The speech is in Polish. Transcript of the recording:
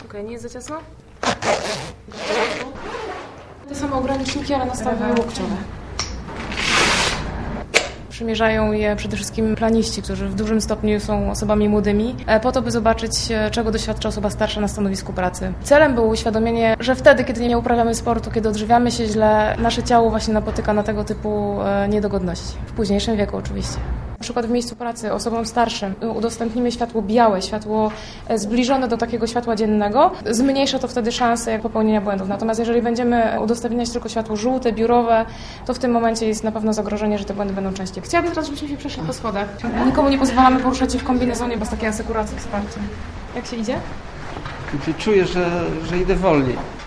Okej, nie jest za ciasno? Te same ograniczniki, ale nastawy łokciowe. Przymierzają je przede wszystkim planiści, którzy w dużym stopniu są osobami młodymi, po to, by zobaczyć, czego doświadcza osoba starsza na stanowisku pracy. Celem było uświadomienie, że wtedy, kiedy nie uprawiamy sportu, kiedy odżywiamy się źle, nasze ciało właśnie napotyka na tego typu niedogodności. W późniejszym wieku oczywiście. Na przykład w miejscu pracy osobom starszym udostępnimy światło białe, światło zbliżone do takiego światła dziennego. Zmniejsza to wtedy szanse popełnienia błędów. Natomiast jeżeli będziemy udostępniać tylko światło żółte, biurowe, to w tym momencie jest na pewno zagrożenie, że te błędy będą częściej. Chciałabym teraz, żebyśmy się przeszli po schodach. Nikomu nie pozwalamy poruszać się w kombinezonie bez takiej asekuracji wsparcia. Jak się idzie? Czuję, że idę wolniej.